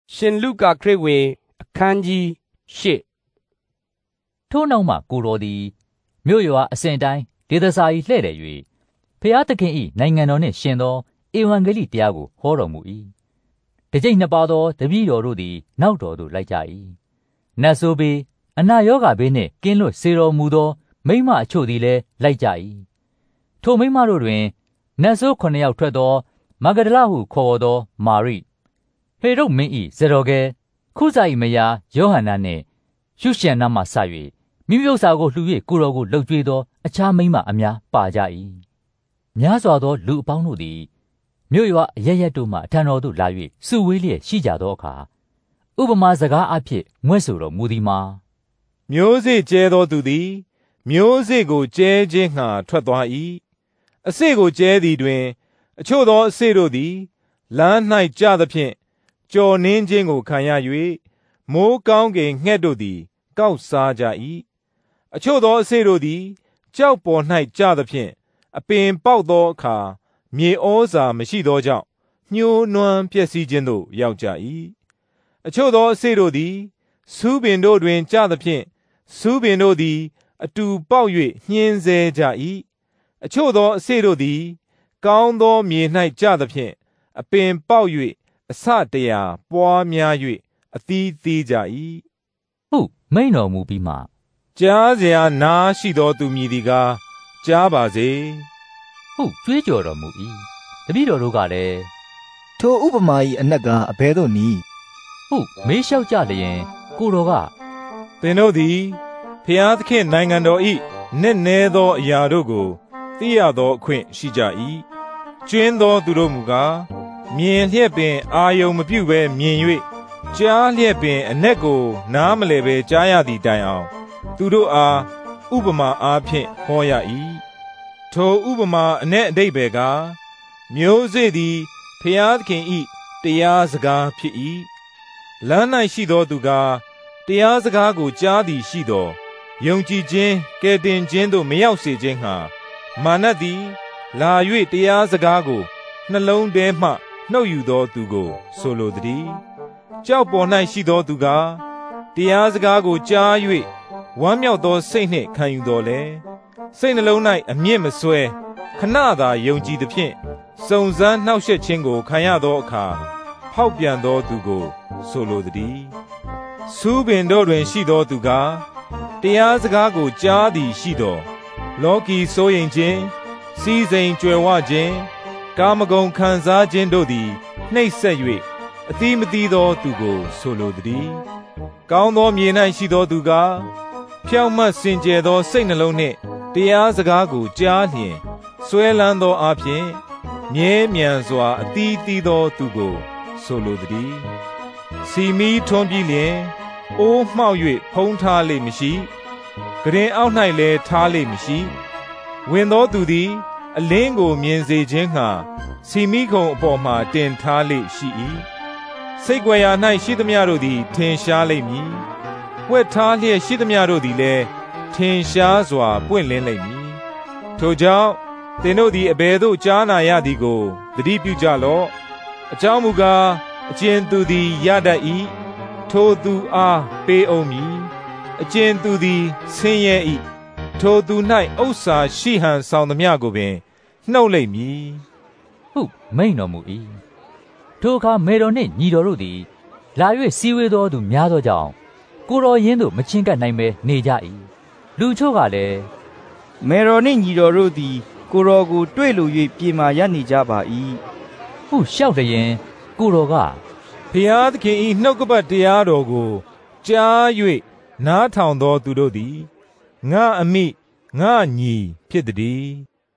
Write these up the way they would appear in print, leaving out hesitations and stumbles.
ရှင်လုကာခရစ်ဝင်အခန်းကြီး၈ထို့နောက်မှကိုတော်သည်မြို့ရွာအစဉ်တိုင်းဒေသစာ၏လှည့်တယ်၍ဖျားသခင်၏နိုင်ငံတော်နှင့်ရှင်သောဧဝံဂေလိတရားကိုဟောတော်မူ၏တစ်ကြိမ်နှစ်ပါးသောတပည့်တော်တို့သည်နောက်တော်သို့လိုက်ကြ၏နတ်ဆိုးဘေးအနာရောဂါဘေးနှင့်ကင်းလွတ်စေတော်မူသောမိန်းမအချို့သည်လည်းလိုက်ကြ၏ထိုမိန်းမတို့တွင်နတ်ဆိုး9ယောက်ထွက်သောမဂဒလဟုခေါ်သောမာရိဟေရုဒ်မင်း၏ဇတော်ကဲခုဇာ၏မယားယောဟန္နာနှင့်ရှုရှန်နာမှစ၍မိမိဥစ္စာကိုလှူ၍ကိုတော်ကိုလှုပ်ကြွေးသောအခြားမိန်းမအများပါကြ၏များစွာသောလူအပေါင်းတို့သည်မြို့ရွာအရပ်ရပ်တို့မှအထံတော်သို့လာ၍စုဝေးလျက်ရှိကြသောအခါဥပမာစကားအဖြစ်ငွဲ့ဆိုတော်မူသည်မှာမျိုးစေ့ကျဲသောသူသည်မျိုးစေ့ကိုကျဲခြင်းငှာထွက်သွား၏အစေ့ကိုကျဲသည်တွင်အချို့သောအစေ့တို့သည်လမ်း၌ကျသဖြင့်ကြော်နင်းခြင်းကိုခံရ၍မိုးကောင်းကင်ငှက်တို့သည်ကောက်စားကြ၏အချို့သောအစေ့တို့သည်ကြောက်ပေါ်၌ကျသဖြင့်အပင်ပေါက်သောအခါမြေဩဇာမရှိသောကြောင့်ညှိုးနွမ်းပျက်စီးခြင်းသို့ရောက်ကြ၏အချို့သောအစေ့တို့သည်ဆူးပင်တို့တွင်ကျသဖြင့်ဆူးပင်တို့သည်အတူပေါက်၍ညှင်းဆဲကြ၏အချို့သောအစေ့တို့သည်ကောင်းသောမြေ၌ကျသဖြင့်အပင်ပေါက်၍အဆတရာပွားများ၍အသီးသီးကြ၏ဟုမိန့်တော်မူပြီးမှကြားစရာနားရှိသောသူမည်သည်ကားကြားပါစေဟုကြွေးကြော်တော်မူ၏တပည့်တော်တို့ကလည်းထိုဥပမာ၏အနက်ကအဘယ်သို့နည်းဟုမေးလျှောက်ကြလျင်ကိုတော်ကသင်တို့သည်ဖျားသခင်နိုင်ငံတော်၏နက်နဲသောအရာတို့ကိုသိရသောအခွင့်ရှိကြ၏ကျွင်းသောသူတို့မူကားမြင်လျက်ပင်အာယုံမပြုဘဲမြင်၍ကြားလျက်ပင်အနက်ကိုနားမလည်ဘဲကြားရသည့်တိုင်အောင်သူတို့အားဥပမာအားဖြင့်ဟောရ၏ထိုဥပမာအနက်အဓိပ္ပာယ်ကမျိုးစေ့သည်ဖျားသခင်၏တရားစကားဖြစ်၏လမ်း၌ရှိသောသူကတရားစကားကိုကြားသည်ရှိသောယုံကြည်ခြင်းကယ်တင်ခြင်းသို့မရောက်စေခြင်းငှာမာနသည်လာ၍တရားစကားကိုနှလုံးထဲမှနှုတ်ယူသောသူကိုဆိုလိုသည်ကြောက်ပေါ်၌ရှိသောသူကတရားစကားကိုကြား၍ဝမ်းမြောက်သောစိတ်နှင့်ခံယူတော်လဲစိတ်နှလုံး၌အမြင့်မစွဲခဏသာယုံကြည်သဖြင့်စုံစမ်းနှောက်ယှက်ခြင်းကိုခံရသောအခါဖောက်ပြန်သောသူကိုဆိုလိုသည်ဆူးပင်တို့တွင်ရှိသောသူကတရားစကားကိုကြားသည်ရှိသောလောကီစိုးရိမ်ခြင်းစီးစိမ်ကြွယ်ဝခြင်းကာမဂုဏ်ခံစားခြင်းတို့သည်နှိပ်စက်၍အသီးမသီးသောသူကိုဆိုလိုသည်ကောင်းသောမြေ၌ရှိသောသူကဖြောင့်မတ်စင်ကြယ်သောစိတ်နှလုံးနှင့်တရားစကားကိုကြားလျင်ဆွဲလန်းသောအပြင်မြဲမြံစွာအသီးသီးသောသူကိုဆိုလိုသည်စီမီထွန်းပြီးလျင်အိုးမှောက်၍ဖုံးထားလိမ့်မရှိဂရင်အောက်၌လည်းထားလိမ့်မရှိဝင်သောသူသည်အလင်းကိုမြင်စေခြင်းငှာစီမီခုံအပေါ်မှတင်ထားလိမ့်ရှိ၏စိတ်ကြွယ်ရာ၌ရှိသမျှတို့သည်ထင်ရှားလိမ့်မည်ဝှက်ထားလျက်ရှိသမျှတို့သည်လည်းထင်ရှားစွာပွင့်လင်းလိမ့်မည်ထိုကြောင့်သင်တို့သည်အဘယ်သို့ကြားနာရသည်ကိုသတိပြုကြလော့အကြောင်းမူကားအကျဉ်သူသည်ရတတ်၏ထိုသူအားပေးအောင်မည်အကျဉ်သူသည်ဆင်းရဲ၏ထိုသူ၌ဥစ္စာရှိဟန်ဆောင်သမျှကိုပင်နှုတ်လိမ့်မည်ဟုမိန့်တော်မူ၏ထိုအခါမေတော်နှင့်ညီတော်တို့သည်လာ၍စည်းဝေးသောသူများသောကြောင့်ကိုတော်ရင်းသို့မချဉ်ကပ်နိုင်ဘဲနေကြ၏လူချို့ကလည်းမေတော်နှင့်ညီတော်တို့သည်ကိုတော်ကိုတွေ့လို၍ပြေမာရနေကြပါ၏ဟုလျှောက်လျင်ကိုတော်ကဖျားသခင်၏နှုတ်ကပတ်တရားတော်ကိုကြား၍နားထောင်သောသူတို့သည်ငါအမိငါညီဖြစ်သည်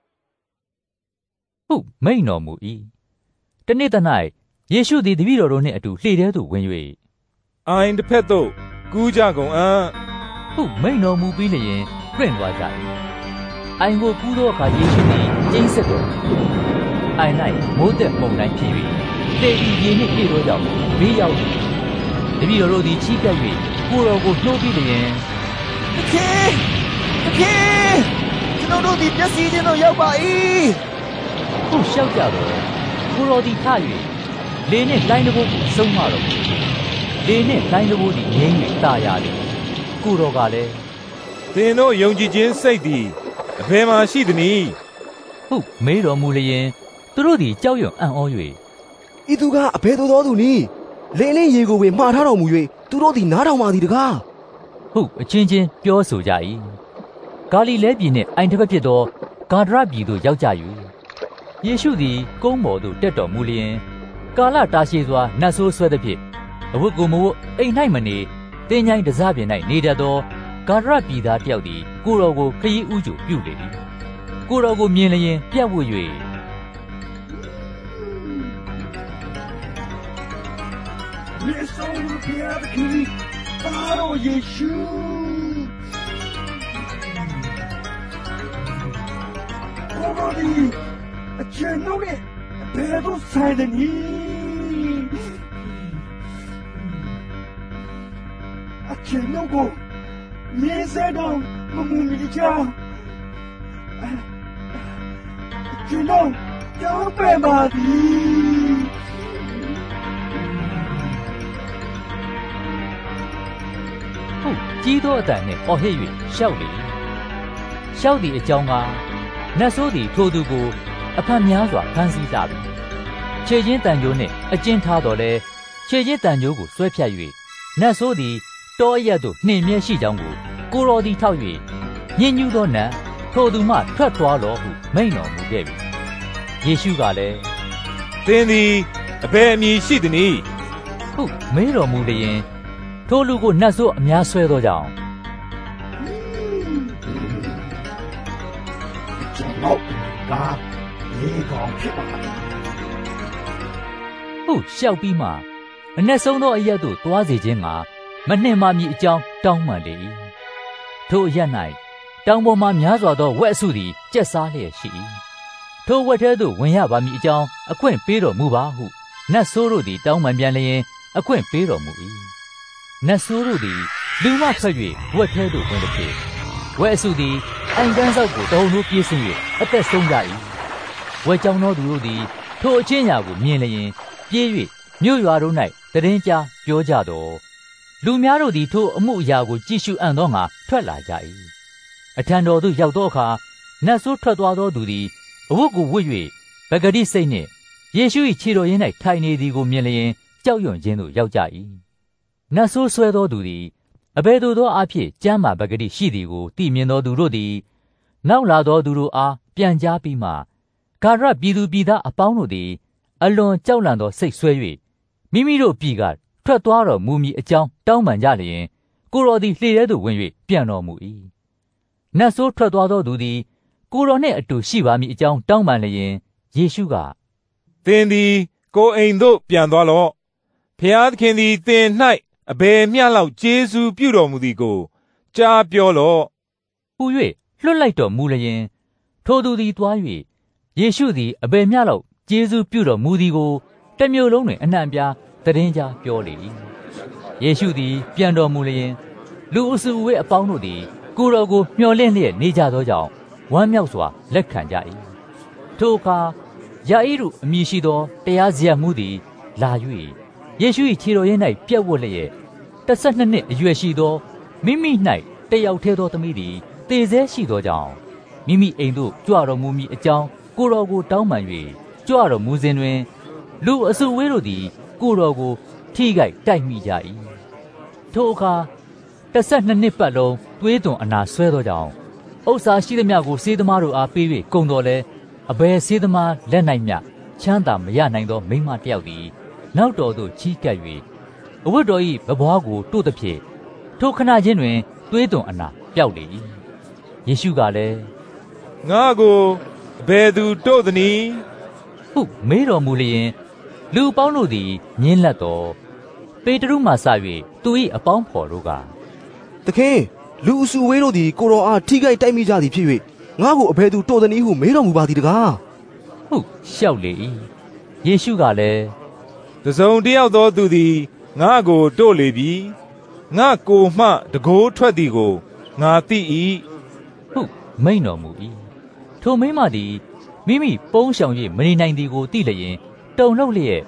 ဟုမိန့်တော်မူ၏တနေ့သ၌ယေရှုသည်တပည့်တော်တို့နှင့်အတူလှေထဲသို့ဝင်၍အိုင်တစ်ဖက်သို့ကူးကြကုန်အံ့ဟုမိန့်တော်မူပြီးလျင်လွင့်သွားကြ၏အိုင်ကိုကူးသောအခါယေရှုသည်ကျိန်းဆက်တော်မူအိုင်၌မိုးသက်မုန်တိုင်းဖြစ်၍လေဤရေနှင့်ပြည့်သောကြောင့်ဘေးရောက်၏တပည့်တော်တို့သည်ချီးကပ်၍ကိုယ်တော်ကိုနှိုးပြီးလျင်သခင်ကျွန်တော်တို့သည်ပျက်စီးခြင်းသို့ရောက်ပါ၏ဟုလျှောက်ကြတော့ကိုယ်တော်သည်ထ၍လေနှင့်လှိုင်းတဘိုးကိုဆုံးမတော်မူလေနှင့်လှိုင်းတဘိုးသည်ငြိမ်း၍တာရသည်ကိုတော်ကလည်းသင်တို့ယုံကြည်ခြင်းစိတ်သည်အဘယ်မှာရှိသနည်းဟုမေးတော်မူလျင်သူတို့သည်ကြောက်ရွံ့အံ့ဩ၍ဤသူကအဘယ်သို့သောသူနည်းလေနှင့်ရေကိုပင်မှားထားတော်မူ၍သူတို့သည်နားထောင်ပါသည်တကားဟုအချင်းချင်းပြောဆိုကြ၏ဂါလိလဲပြည်နှင့်အိုင်တစ်ဖက်ဖြစ်သောဂါဒရပြည်သို့ရောက်ကြ၍ယေရှုသည်ကုန်းပေါ်သို့တက်တော်မူလျင်ကာလတာရှည်စွာနတ်ဆိုးဆွဲသဖြင့်အဝတ်ကိုမဝတ်အိမ်၌မနေတင်းញိုင်းတစားပြင်၌နေတတ်သောဂါဒရပြည်သားတယောက်သည်ကိုတော်ကိုခရီးဥကြိုပြုလေ၏ကိုတော်ကိုမြင်လျင်ပြတ်ဝတ်၍ယေရှုဘုရားသခင်သားတော်ယေရှုဘာဒီအချင်းတို့ရဲ့ဘယ်တော့ဆိုင်တယ်နီအချင်းတို့ကိုမြေစေတော့မမူမီချာအချင်းတို့ကြောက်ပဲပါဒီဟုတ်ကြီးသောအတန်နှင့်အော်ဟစ်၍ရှောက်လေရှောက်သည့်အကြောင်းကနတ်ဆိုးသည်ထိုသူကိုအဖတ်များစွာဖမ်းဆီးလာပြီခြေချင်းတန်ကြိုးနှင့်အကျဉ်းထားတော်လဲခြေချင်းတန်ကြိုးကိုဆွဲဖြတ်၍နတ်ဆိုးသည်တောအရက်သို့နှင်မြဲရှိကြောင်းကိုတော်သည်ထောက်၍ညှဉ်းညူးသောနတ်ထိုသူမှထွက်သွားတော်ဟုမိန့်တော်မူခဲ့ပြီယေရှုကလည်းသင်သည်အဘယ်အမည်ရှိသနည်းဟုမေးတော်မူလျင်ထိုလူကိုနတ်ဆိုးအများဆွဲသောကြောင့်ကျွန်တော်ကဒီကောင်ဖြစ်ပါဟုတ်ရှောက်ပြီးမှအ내ဆုံးသောအရက်သို့သွားစေခြင်းကမနှင်မမည်အကြောင်းတောင်းပန်လေ၏ထိုအရက်၌တောင်ပေါ်မှများစွာသောဝက်အစုသည်ကျက်စားလျက်ရှိ၏ထိုဝက်ထဲသို့ဝင်ရပါမည်အကြောင်းအခွင့်ပေးတော်မူပါဟုနတ်ဆိုးတို့သည်တောင်းပန်ပြန်လျင်အခွင့်ပေးတော်မူ၏နတ်ဆိုးတို့သည်လူမှထွက်၍ဝက်ထဲသို့ဝင်သည်ဖြင့်ဝက်အစုသည်အိမ်ကန်းဆောက်ကိုတဟုန်ထိုးပြေးဆင်း၍အသက်ဆုံးကြ၏ဝက်ကြောင်သောသူတို့သည်ထိုအချင်းရာကိုမြင်လျင်ပြေး၍မြို့ရွာတို့၌တည်င်းကြားပြောကြတော်လူများတို့သည်ထိုအမှုအရာကိုကြည့်ရှုအံ့သောငါထွက်လာကြ၏အထံတော်သို့ရောက်သောအခါနတ်ဆိုးထွက်သွားသောသူသည်အဝတ်ကိုဝတ်၍ပဂတိစိတ်နှင့်ယေရှု၏ခြေတော်ရင်း၌ထိုင်နေသည်ကိုမြင်လျင်ကြောက်ရွံ့ခြင်းသို့ရောက်ကြ၏နတ်ဆိုးဆွဲသောသူသည်အဘယ်သို့သောအဖြစ်ကျမ်းမာပဂတိရှိသည်ကိုသိမြင်သောသူတို့သည်နောက်လာသောသူတို့အားပြန်ကြားပြီးမှဂါရပြည်သူပြည်သားအပေါင်းတို့သည်အလွန်ကြောက်လန့်သောစိတ်ဆွဲ၍မိမိတို့ပြည်ကထွက်သွားတော်မူမည်အကြောင်းတောင်းပန်ကြလျင်ကိုတော်သည်လှေထဲသို့ဝင်၍ပြန်တော်မူ၏နတ်ဆိုးထွက်သွားသောသူသည်ကိုတော်နှင့်အတူရှိပါမည်အကြောင်းတောင်းပန်လျင်ယေရှုကသင်သည်ကိုအိမ်သို့ပြန်သွားလော့ဖျားသခင်သည်သင်၌အဘယ်မျှလောက်ကျေးဇူးပြုတော်မူသည်ကိုကြားပြောလော့ဟူ၍လွှတ်လိုက်တော်မူလျင်ထိုသူသည်သွား၍ယေရှုသည်အဘယ်မျှလောက်ကျေးဇူးပြုတော်မူသည်ကိုတမျိုးလုံးတွင်အနှံ့ပြားသတင်းကြားပြောလေ၏ယေရှုသည်ပြန်တော်မူလျင်လူအစုအဝေးအပေါင်းတို့သည်ကိုတော်ကိုမျှော်လင့်လျက်နေကြသောကြောင့်ဝမ်းမြောက်စွာလက်ခံကြ၏ထိုအခါယာဣရုအမည်ရှိသောတရားစရပ်မှူးသည်လာ၍ယေရှု၏ခြေတော်ရင်း၌ပြက်ဝတ်လျက်12နှစ်အရွယ်ရှိသောမိမိ၌တယောက်တည်းသောသမီးသည်သေဆဲရှိသောကြောင့်မိမိအိမ်သို့ကြွတော်မူမည်အကြောင်းကိုတော်ကိုတောင်းပန်၍ကြွတော်မူစဉ်တွင်လူအစုဝေးတို့သည်ကိုတော်ကိုထိခိုက်တိုက်မိကြ၏ထိုအခါ12နှစ်ပတ်လုံးသွေးသွန်အနာဆွဲသောကြောင့်ဥစ္စာရှိသမျှကိုစေသမားတို့အားပေး၍ကုန်တော်လဲအဘယ်စေသမားလက်၌မျှချမ်းသာမရနိုင်သောမိန်းမတစ်ယောက်သည်နောက်တော်သို့ချီးကပ်၍အဝတ်တော်၏ပပွားကိုတို့သဖြင့်ထိုခဏချင်းတွင်သွေးသွန်အနာပျောက်လေ၏ယေရှုကလည်းငါကိုဘယ်သူတို့သနည်းဟုမေးတော်မူလျင်လူအပေါင်းတို့သည်ညှင်းလက်တော်ပေတရုမှစ၍သူ၏အပေါင်းဖော်တို့ကသခင်လူအစုဝေးတို့သည်ကိုတော်အားထိခိုက်တိုက်မိကြသည်ဖြစ်၍ငါ့ကိုအဘယ်သူတို့သနည်းဟုမေးတော်မူပါသည်တကားဟုလျှောက်လေ၏ယေရှုကလည်းတစုံတစ်ယောက်သောသူသည်ငါကိုတို့လေပြီငါကိုမှတကိုးထွက်သည်ကိုငါသိ၏ဟုမိန့်တော်မူ၏ထိုမိန်းမသည်မိမိပုန်းရှောင်၍မနေနိုင်သည်ကိုသိလျင်တုန်လှုပ်လျက်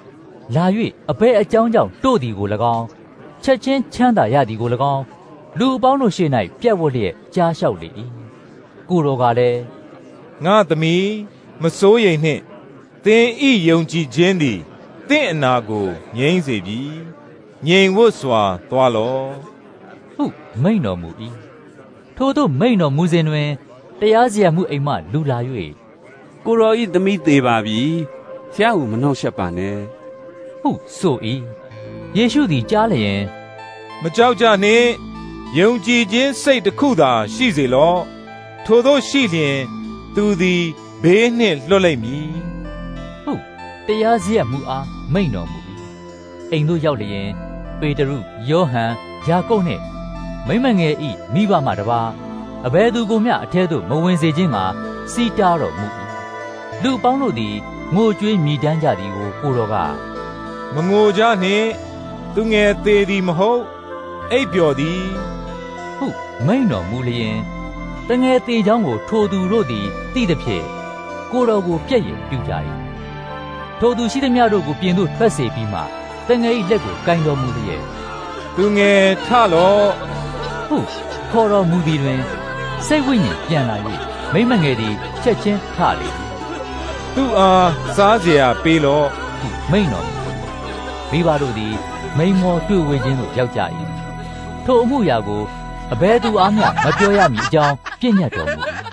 လာ၍အဘယ်အကြောင်းကြောင့်တို့သည်ကို၎င်းချက်ချင်းချမ်းသာရသည်ကို၎င်းလူအပေါင်းတို့ရှေ့၌ပြတ်ဝတ်လျက်ကြားလျှောက်လေ၏ကိုတော်ကလည်းငါသမီးမစိုးရိမ်နှင့်သင်ဤယုံကြည်ခြင်းသည်သင်အနာကိုငြိမ်းစေပြီငြိမ်ဝတ်စွာသွားလော့ဟုမိန့်တော်မူ၏ထို့သို့မိန့်တော်မူစဉ်တွင်တရားစရာမှုအိမ်မှလူလာ၍ကိုရောဤသမီးသေးပါပြီဖျားဟုမနှောက်ယှက်ပါနဲ့ဟုဆို၏ယေရှုသည်ကြားလျင်မကြောက်ကြနှင့်ယုံကြည်ခြင်းစိတ်တစ်ခုသာရှိစေလော့ထို့သောရှိလျင်သူသည်ဘေးနှင့်လွတ်လိမ့်မည်ဟုတရားစရာမှုအားမိန့်တော်မူ၏အိမ်သို့ရောက်လျင်ပေတရုယောဟန်ယာကုပ်နှင့်မိမငယ်၏မိဘမှတပါအဘယ်သူကိုမျှအထဲသို့မဝင်စေခြင်းကစီတားတော်မူ၏လူပေါင်းတို့သည်ငိုကြွေးမြည်တမ်းကြသည်ကိုကိုတော်ကမငိုကြနှင့်သူငယ်သေးသည်မဟုတ်အိပ်ပျော်သည်ဟုမိန့်တော်မူလျင်တငယ်သေးချောင်းကိုထိုသူတို့သည်သိသဖြင့်ကိုတော်ကိုပြည့်ရင်ပြုကြ၏ထိုသူရှိသမျှတို့ကိုပြင်သို့ထွက်စေပြီးမှတငယ်၏လက်ကိုကင်တော်မူလျက်သူငယ်ထလော့ဟုခေါ်တော်မူသည်တွင်စိတ်ဝိညာဉ်ပြန်လာ၍မိမငယ်သည်ချက်ချင်းထလေ၏သူအားစားစရာပေးလော့ဟုမိန့်တော်မူမိဘတို့သည်မိန်မော်တွေ့ဝေခြင်းသို့ရောက်ကြ၏ထိုအမှုရာကိုအဘယ်သူအားမျှမပြောရမည်အကြောင်းပြညတ်တော်မူ၏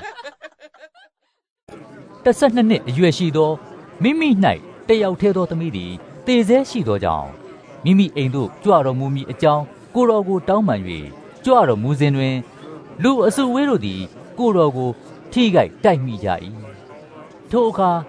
12နှစ်အရွယ်ရှိသောမိမိ၌တယောက်တည်းသောသမီးသည်သေဆဲရှိသောကြောင့်မိမိအိမ်သို့ကြွတော်မူမည်အကြောင်းကိုတော်ကိုတောင်းပန်၍ကြွတော်မူစဉ်တွင်လူအစုဝေးတို့သည်ကိုတော်ကိုထိခိုက်တိုက်မိကြ၏ထိုအခါ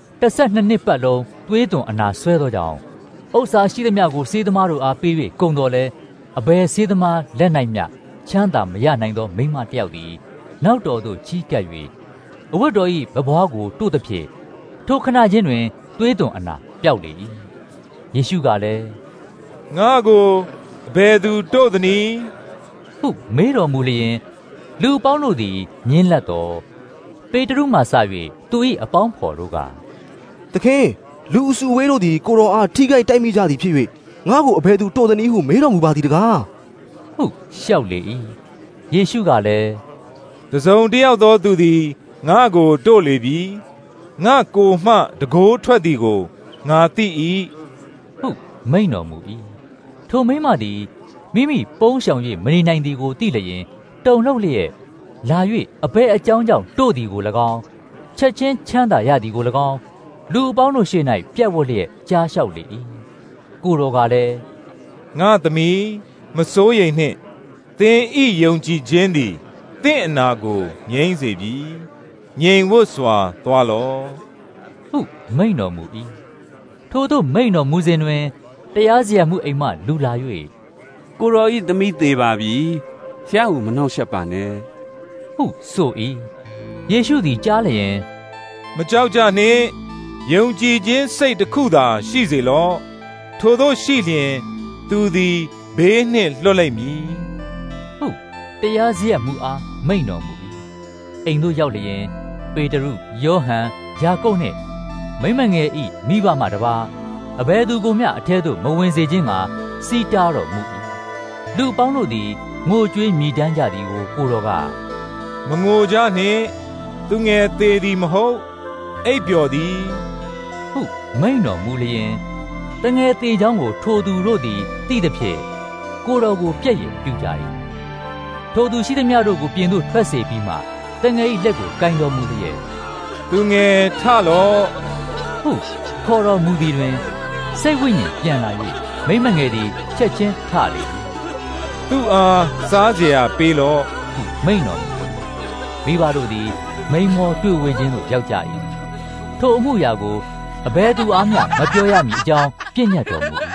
12နှစ်ပတ်လုံးသွေးသွန်အနာဆွဲသောကြောင့်ဥစ္စာရှိသမျှကိုစေးသမားတို့အားပေး၍ကုန်တော်လဲအဘယ်စေးသမားလက်၌မျှချမ်းသာမရနိုင်သောမိန်းမတစ်ယောက်သည်နောက်တော်သို့ချီးကပ်၍အဝတ်တော်၏ဗဘွားကိုတို့သည်ဖြင့်ထိုခဏချင်းတွင်သွေးသွန်အနာပျောက်လေ၏ယေရှုကလည်းငါကိုအဘယ်သူတို့သနည်းဟုမေးတော်မူလျင်လူပေါင်းတို့သည်ညင်းလက်တော်ပေတရုမှစ၍သူ၏အပေါင်းဖော်တို့ကသခင်လူအစုဝေးတို့သည်ကိုတော်အားထိခိုက်တိုက်မိကြသည်ဖြစ်၍ငါကိုအဘယ်သူတို့သနည်းဟုမေးတော်မူပါသည်တကားဟုလျှောက်လေ၏ယေရှုကလည်းတစုံတစ်ယောက်သောသူသည်ငါကိုတို့လေပြီငါကိုမှတကိုးထွက်သည်ကိုငါသိ၏ဟုမိန့်တော်မူ၏ထိုမိန်းမသည်မိမိပုန်းရှောင်၍မနေနိုင်သည်ကိုသိလျင်တုန်လှုပ်လျက်လာ၍အဘယ်အကြောင်းကြောင့်တို့သည်ကို၎င်းချက်ချင်းချမ်းသာရသည်ကို၎င်းလူအပေါင်းတို့ရှေ့၌ပြတ်ဝတ်လျက်ကြားလျှောက်လေ၏ကိုတော်ကလည်းငါသမီးမစိုးရိမ်နှင့်သင်ဤယုံကြည်ခြင်းသည်သင်အနာကိုငြိမ်းစေပြီငြိမ်ဝတ်စွာသွားလော့ဟုမိန့်တော်မူ၏ထို့သို့မိန့်တော်မူစဉ်တွင်တရားစရာမှုအိမ်မှလူလာ၍ကိုရောဤသမီးသေးပါပြီဖျားဟုမနှောက်ယှက်ပါနဲ့ဟုဆို၏ယေရှုသည်ကြားလျင်မကြောက်ကြနှင့်ယုံကြည်ခြင်းစိတ်တစ်ခုသာရှိစေလော့ထို့သောရှိလျင်သူသည်ဘေးနှင့်လွတ်လိမ့်မည်ဟုတရားစရာမှုအားမိန့်တော်မူ၏အိမ်သို့ရောက်လျင်ပေတရုယောဟန်ယာကုပ်နှင့်မိမငယ်၏မိဘမှတပါအဘယ်သူကိုမျှအထဲသို့မဝင်စေခြင်းကစီတားတော်မူ၏လူပေါင်းတို့သည်ငိုကြွေးမြည်တမ်းကြသည်ကိုကိုတော်ကမငိုကြနှင့်သူငယ်သေးသည်မဟုတ်အိပ်ပျော်သည်ဟုမိန့်တော်မူလျင်တငယ်သေးချောင်းကိုထိုသူတို့သည်သိသဖြင့်ကိုတော်ကိုပြည့်ရင်ပြုကြ၏ထိုသူရှိသမျှတို့ကိုပြင်သို့ထွက်စေပြီးမှတငယ်၏လက်ကိုကင်တော်မူလျက်သူငယ်ထလော့ဟုခေါ်တော်မူသည်တွင်စိတ်ဝိညာဉ်ပြန်လာ၍မိမငယ်သည်ချက်ချင်းထလေ၏သူအားစားစရာပေးလော့ဟုမိန့်တော်မူမိဘတို့သည်မိန်မော်တွေ့ဝေခြင်းသို့ရောက်ကြ၏ထိုအမှုရာကိုအဘယ်သူအားမျှမပြောရမည်အကြောင်းပြညတ်တော်မူ